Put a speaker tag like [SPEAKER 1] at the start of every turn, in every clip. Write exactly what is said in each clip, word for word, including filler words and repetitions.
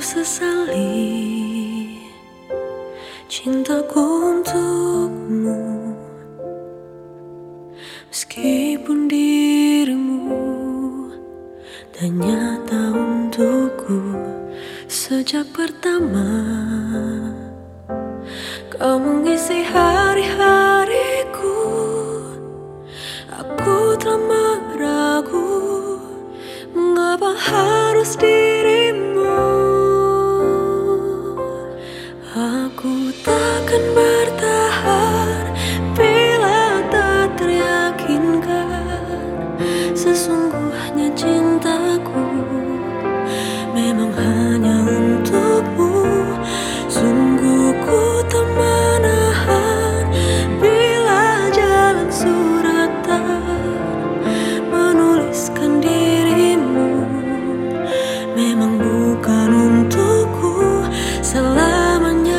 [SPEAKER 1] sesali cintaku untukmu, meskipun dirimu tak nyata untukku. Sejak pertama kau mengisi hari-hariku, aku telah meragu mengapa harus dirimu. Aku takkan bertahan bila tak teryakinkan sesungguhnya cintaku memang hanya untukmu. Sungguh ku tak menahan bila jalan suratan menuliskan dirimu memang bukan untukku selamanya.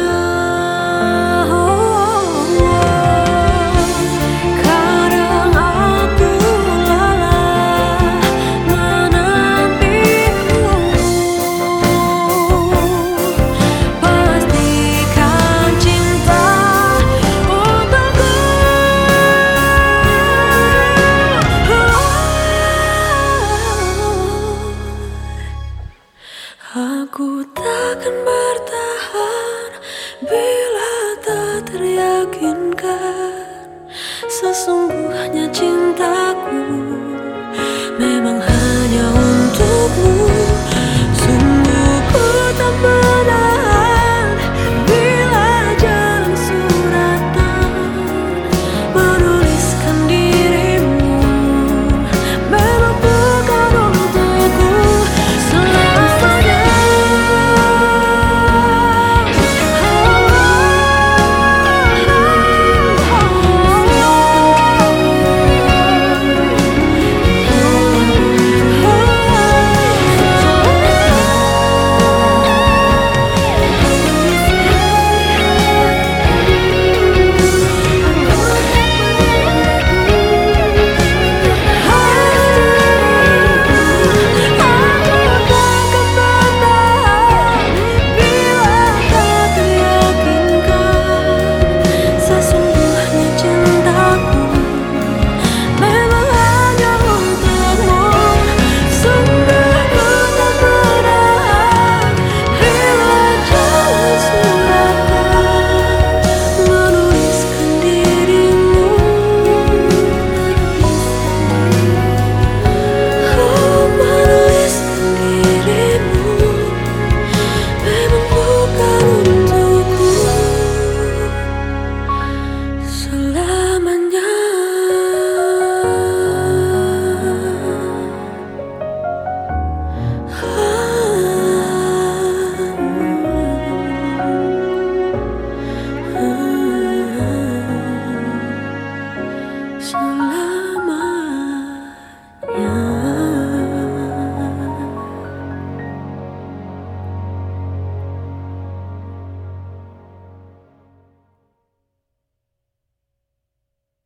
[SPEAKER 1] Aku takkan bertahan bila tak teryakinkan sesungguhnya cintaku